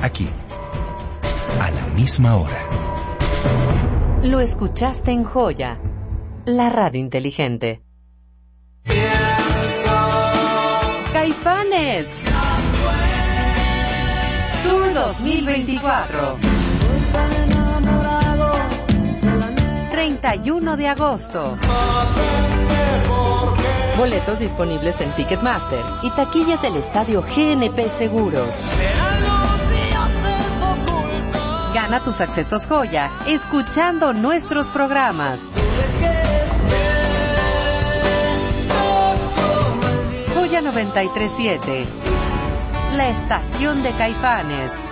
aquí, a la misma hora. Lo escuchaste en Joya, la radio inteligente. Caifanes Tour 2024, 31 de agosto. Boletos disponibles en Ticketmaster y taquillas del estadio GNP Seguros. Gana tus accesos Joya escuchando nuestros programas. Joya 93.7, la estación de Caifanes.